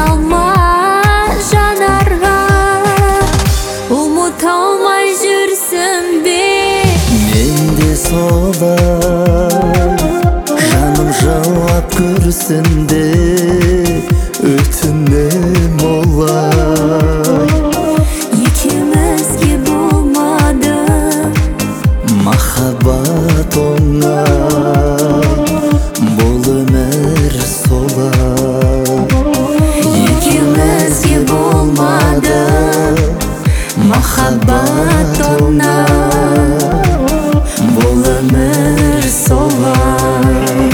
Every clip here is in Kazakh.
salma janarga, umuta olmay жүрсün be. Mende solay жаным жылап көрсін де, өтінем олай. Екеумізге болмады Махаббат оңай, бұл өмір солай. Екеумізге болмады махаббат оңай, бұл өмір солай.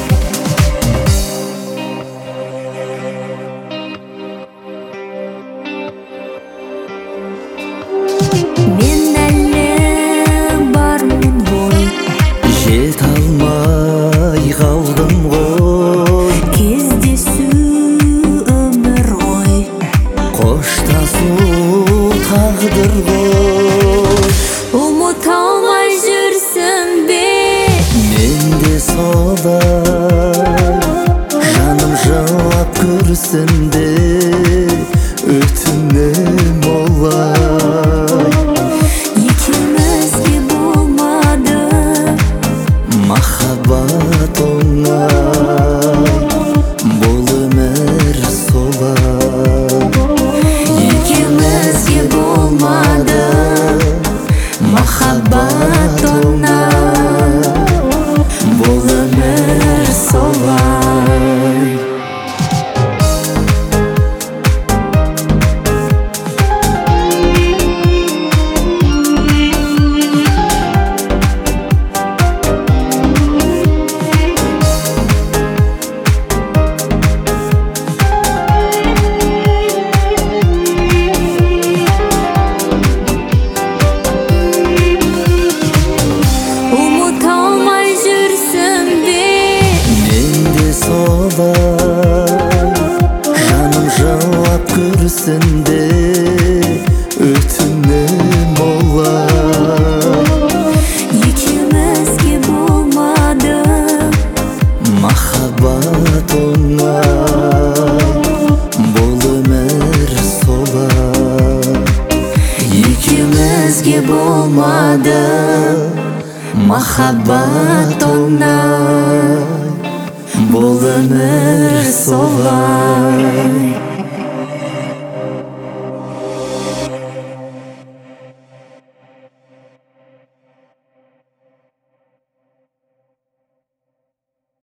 Мен әлі бармын ғой, Жете алмай қалдым ғой, кездесу өмір ғой, қоштасу тағдыр ғой. ұмыта алмай жүрсің бе. Менде солай жаным жылап көрсін де, өтінем олай. Екеумізге болмады Махаббат оңай, бұл өмір солай. Екеумізге болмады махаббат оңай, бұл өмір солай. Umuta olmay жүрсün be. Менде солай жаным жылап көрсін де, өтінем олай. Екеумізге болмады Махаббат оңай, бұл өмір солай. Екеумізге болмады махаббат оңай, бұл өмір солай.